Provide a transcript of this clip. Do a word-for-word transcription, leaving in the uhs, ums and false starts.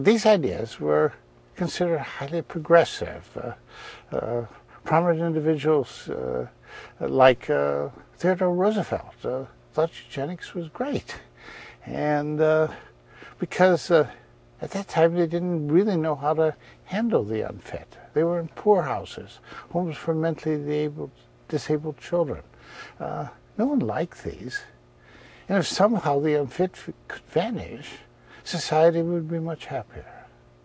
These ideas were considered highly progressive. Uh, uh, prominent individuals uh, like uh, Theodore Roosevelt uh, thought eugenics was great. And uh, because uh, at that time they didn't really know how to handle the unfit. They were in poorhouses, homes for mentally disabled, disabled children. Uh, no one liked these. And if somehow the unfit could vanish, society would be much happier.